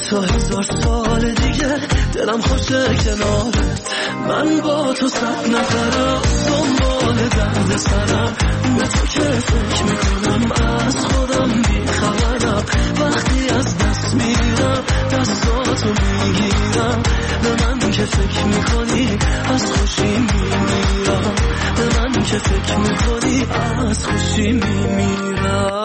تا 1000 سال دیگه دلم خوشه کنارت. من با تو 100 نفرم دنبال درد سرم، به تو که فکر میکنم از خودم بیخبرم. وقتی از دست میرم دستاتو میگیرم، به من که فکر میکنی از خوشی میمیرم، به من که فکر میکنی از خوشی میمیرم.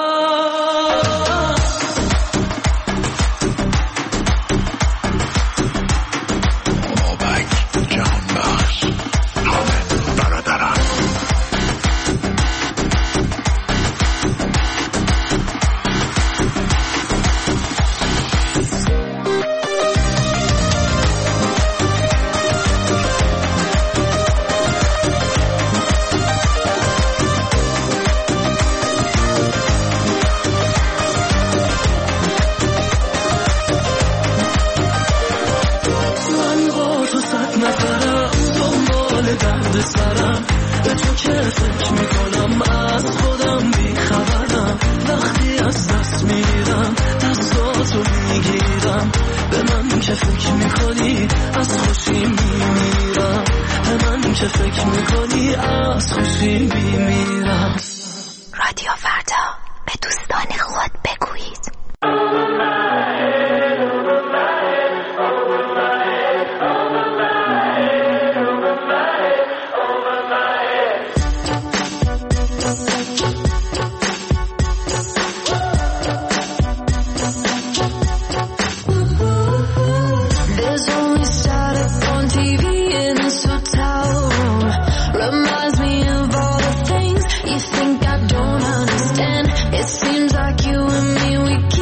رادیو فردا، به دوستان خود بگویید. It seems like you and me, we keep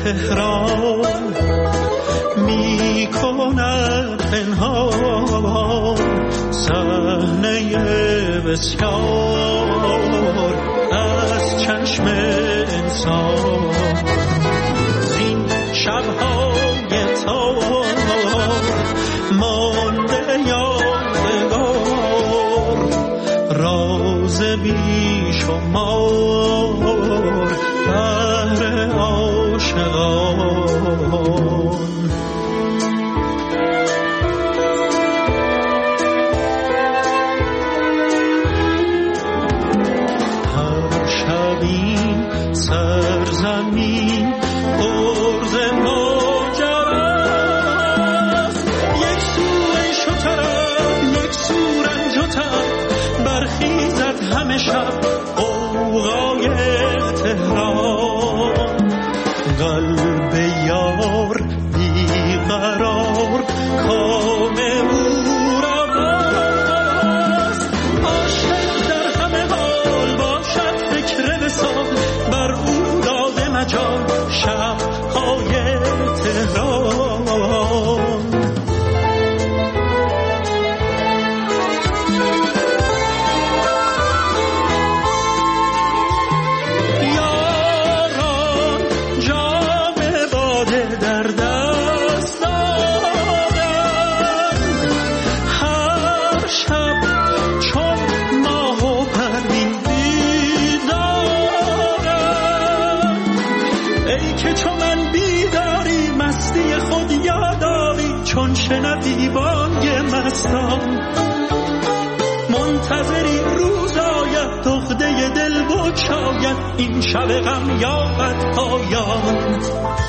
تهران می کند پنهان صحنه بسیار از چشم انسان. زین شب‌های تار مانده یادگار راز بیشمار بهر عاشقان. هر شبی سرزمین عرض ماجراست، یک سو عیش و طرب یک سو رنج و تب، برخیزد همه شب غوغای تهران. قلب یار بیقرار کام او را باست، عاشق در همه حال باشد فکر وصال، بر او داده مجال شب‌های تهران. چون شنوی بانگ مستان منتظری روز آید، دغده دل بگشاید، این شب غم یابد پایان.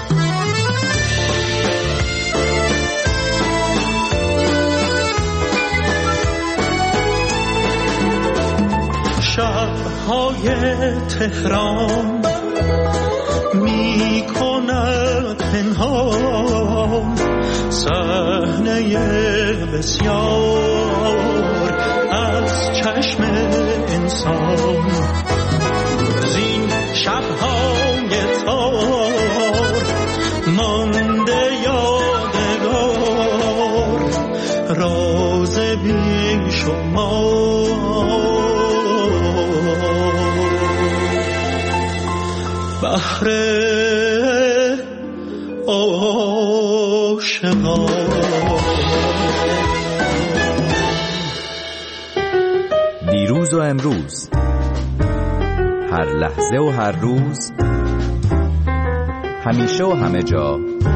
شب‌های تهران می کند پنهان صحنه بسیار از چشم انسان. زین شب‌های تار مانده یادگار راز بیشمار بهر دیروز و امروز، هر لحظه و هر روز، همیشه و همه جا،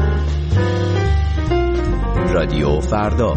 رادیو فردا.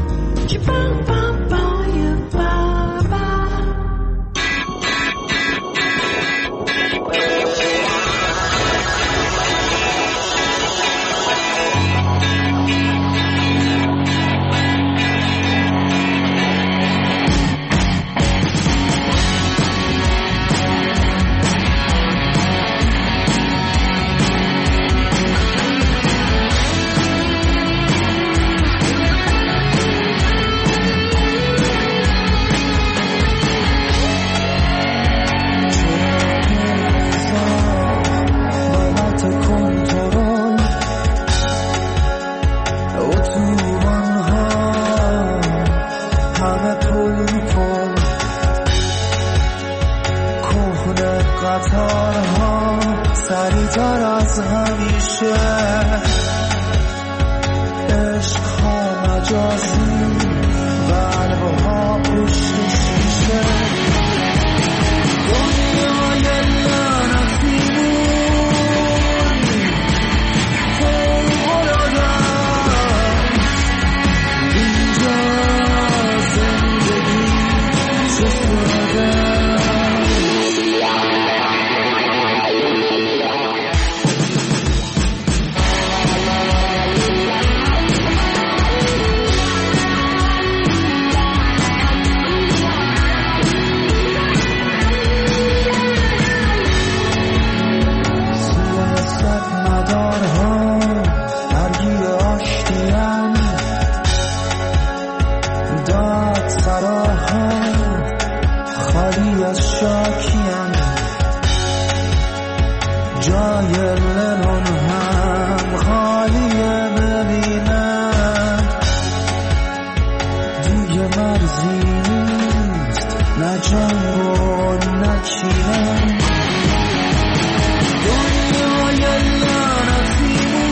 جای لنون هم جنگ و نچینم دنیای لعنتیمون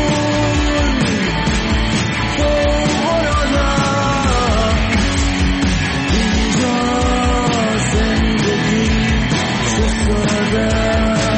فوق‌العاده اینجا زندگی چه ساده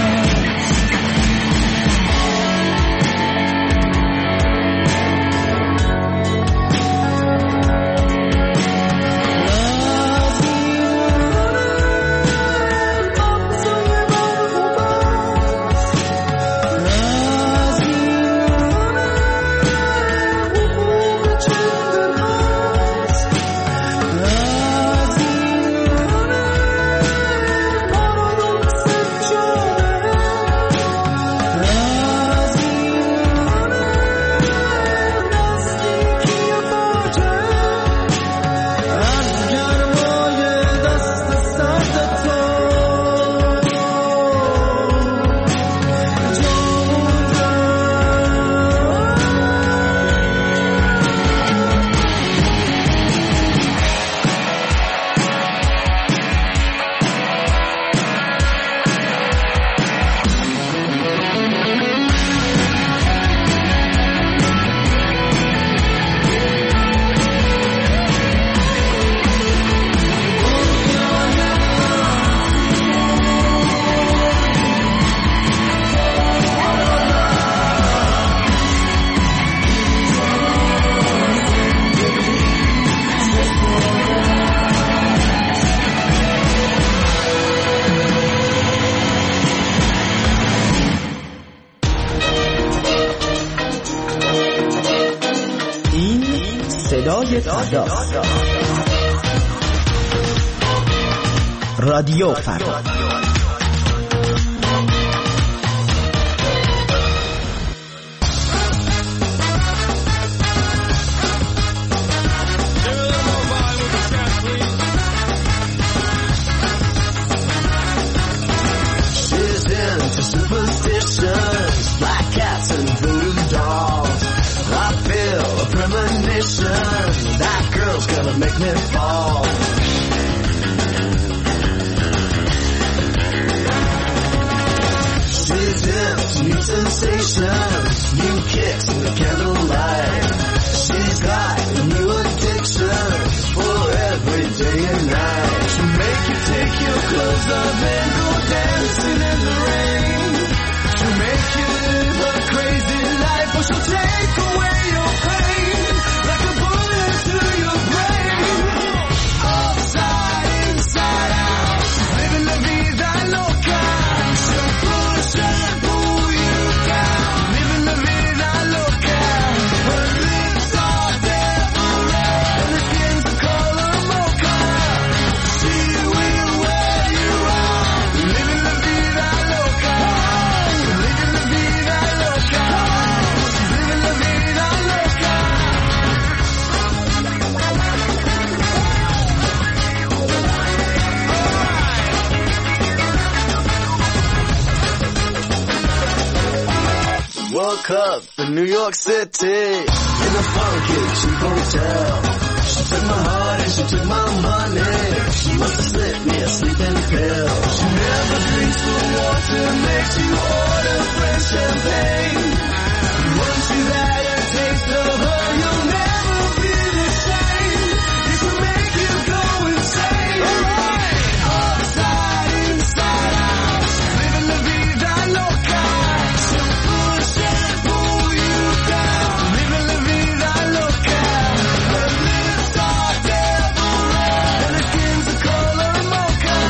رادیو فردا. Make me fall. She's into new sensations, new kicks in the candlelight. She's got a new addiction for every day and night. She'll make you take your clothes off and go dancing in the rain. She'll make you live a crazy life, or she'll take away your pain like a bullet to your brain. Woke up in New York City in a funky cheap hotel. She took my heart and she took my money. She must have slipped me a sleeping pill. She never drinks the water, makes you order French champagne. Once you've had a taste of her, you'll never be the same. It can make you go insane. Alright, upside, inside out, living la vida loca.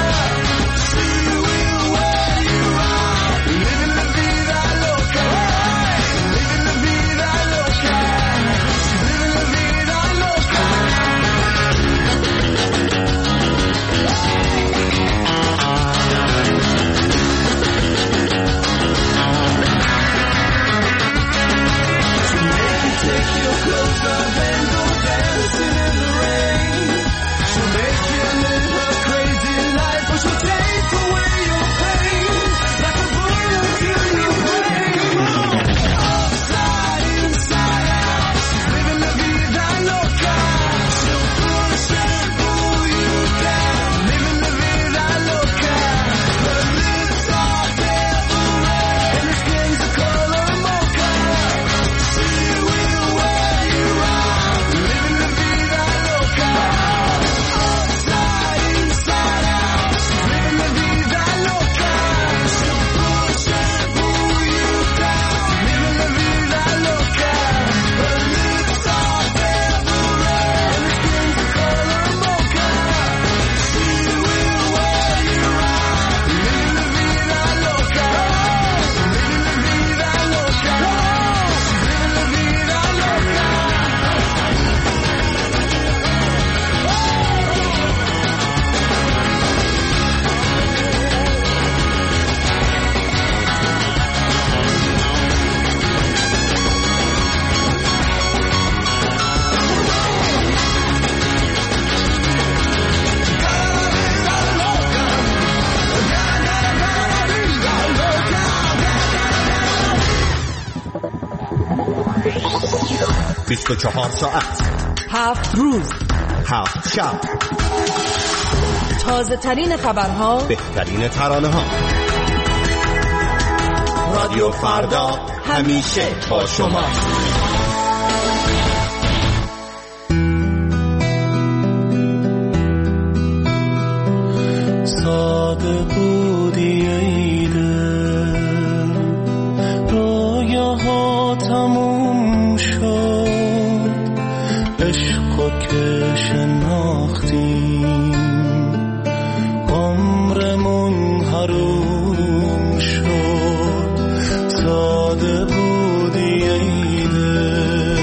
She will wear you out, living la vida loca. 24 ساعت 7 روز 7 شب، تازه ترین خبرها، بهترین ترانه ها. رادیو فردا همیشه با شما. ساده بودی ای دل، رویاها تموم شد، عشقو که شناختیم عمرمون حروم شد. ساده بودی ای دل،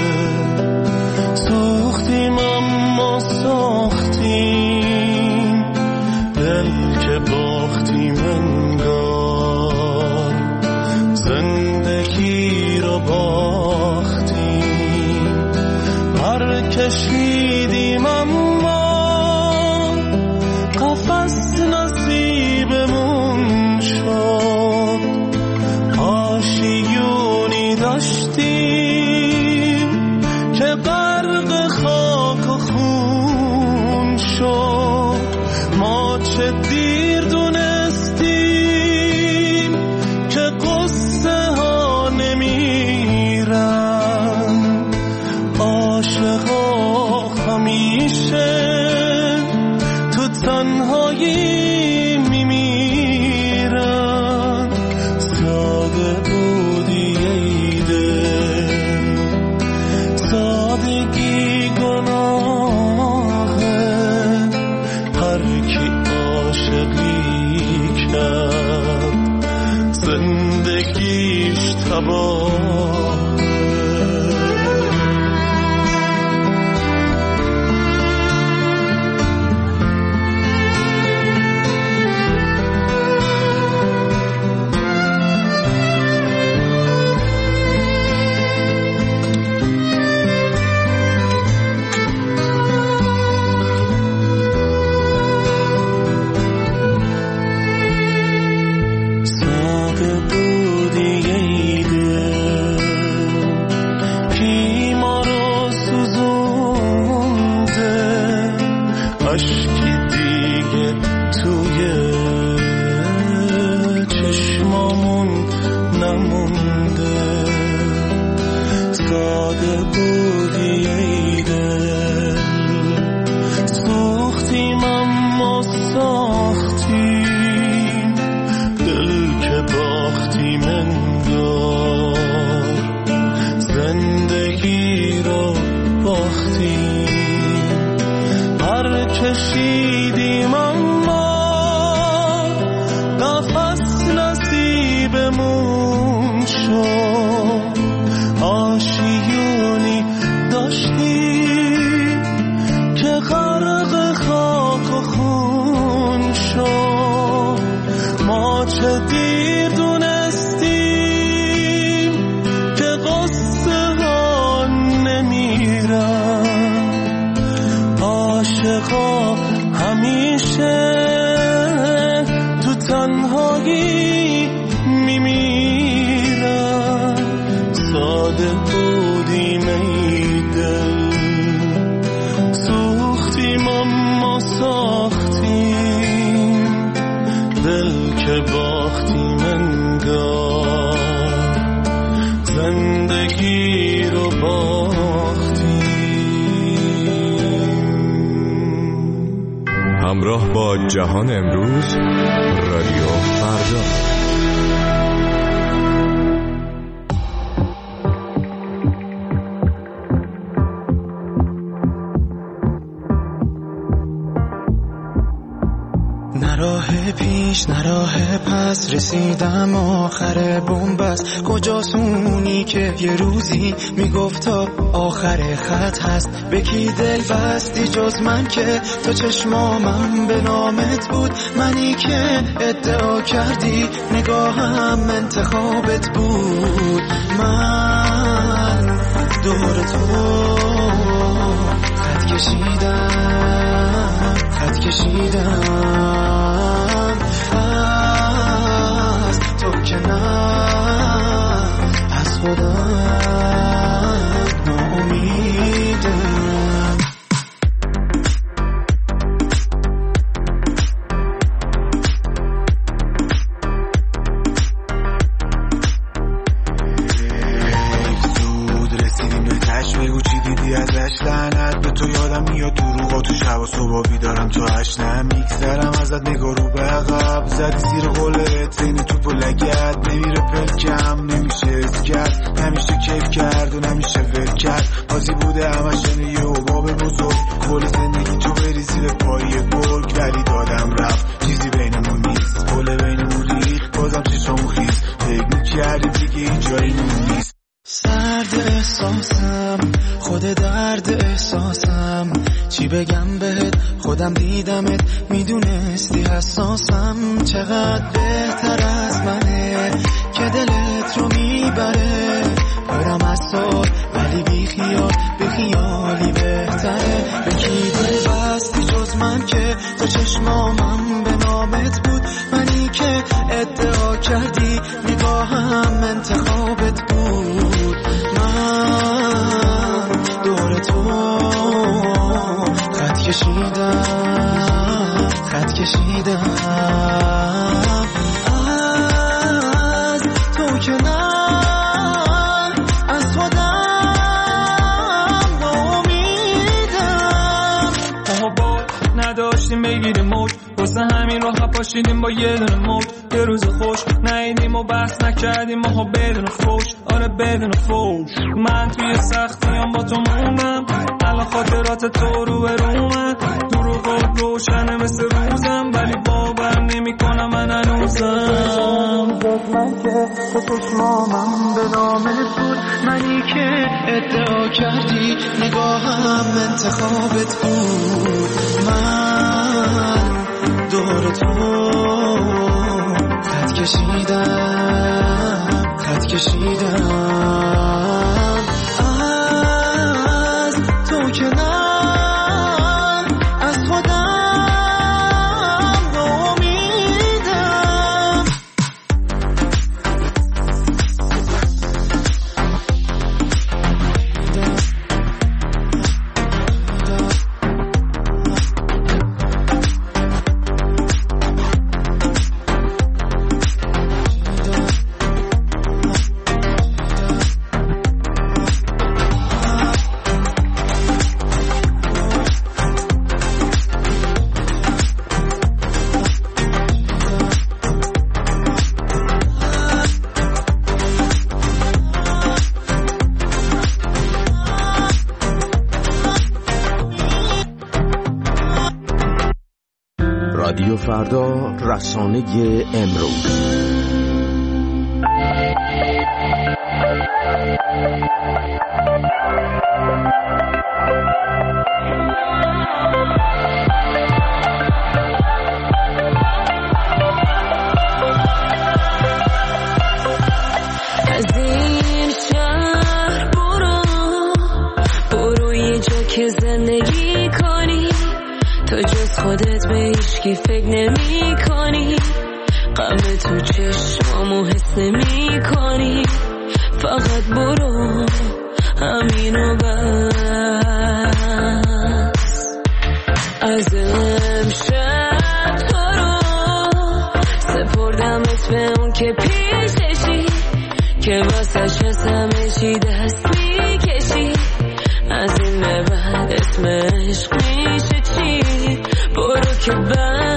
سوختیم اما ساختیم، دل که باختیم انگار، زندگی رو باختیم. پر کشیدیم اما قفس نصیبمون شد، آشیونی داشتیم که غرق خاک و خون شد. ما چه دیر دونستیم که قصه ها نمیرن، عاشقا همیشه تو تنهایی میمیرن. ساده بودی ای دل، سادگی گناهه، هر کی عاشقی کرد زندگیش تباه. کشیدیم اما نفس نصیبمون شد، آشیونی داشتیم که غرق خاک و خون شد. ما چه دیر دونستیم که قصه ها نمیرن، عاشقا همیشه تو تنهایی میمیرن. ساده بودیم ای دل، سوختیم اما ساختیم، دل که باختیم انگار، زندگی رو باختیم. همراه با جهان امروز، رادیو فردا. نه راه پیش نه راه پس، رسیدم آخر بنبست. کجاست اونی که یه روزی میگفتا آخر خط هست؟ به کی دل بستی جز من که تو چشمامم به نامت بود؟ منی که ادعا کردی نگاهم انتخابت بود. من دور تو خط کشیدم از تو که نه از خودم ناامید میگفتی ازش لعنت به تو، یادم میاد دروغا تو شب و صبح بیدارم تو اشنم میگذرم ازت نگاه رو به عقب، زدی زیر قولت زین توپ و لگت، نمیره پلکم نمیشه از کرد، نمیشه کیف کرد و نمیشه ول کرد، بازی بوده همشن یه حباب بزرگ، کل زندگی تو بری زیر پای گرگ، ولی دادم رفت چیزی بینمون نیست، پل بینمون ریخت بازم چشم خیز، فکر میکردیم دیگه این جایی نیست. سرد احساسم خود درد احساسم، چی بگم بهت خودم دیدمت میدونستی حساسم، چقدر بهتر از منه که دلت رو میبره، برم از سال ولی بی خیال به خیالی بهتره، به کی دل بستی جز من که تا چشمامم به نامت بود، منی که ادعا کردی نگاهم انتخابت بود، من دور تو خط کشیدم از تو که نه از خودم ناامیدم، ما نداشتیم بگیریم موج، واسه همین راه پاشیدیم با یه دونه موج، یه روز خوش نیدیم و بحث نکردیم ماها بدون فوش، آره بدون فوش، من توی سختیام با تو موندم، الان خاطرات تو رو برومن، دروغ روشنه مثل روزم ولی باور نمی کنم من هنوزم، من که تو چشمامم به نامت بود، منی که ادعا کردی نگاهم انتخابت بود، من دور تو خط کشیدم از تو که نه از خودم ناامیدم. رادیو فردا، رسانه امروز. از این شهر برو یه جا که زندگی کنی، تو جز خودت به هیچکی فکر نمی کنی، غم تو چشمامو حس نمی کنی، فقط برو همینو بس. از امشب تو رو سپردمت به اون که پیششی، که واسش از همه چی دست میکشی، از این به بعد اسم عشق میشه چی؟ برو که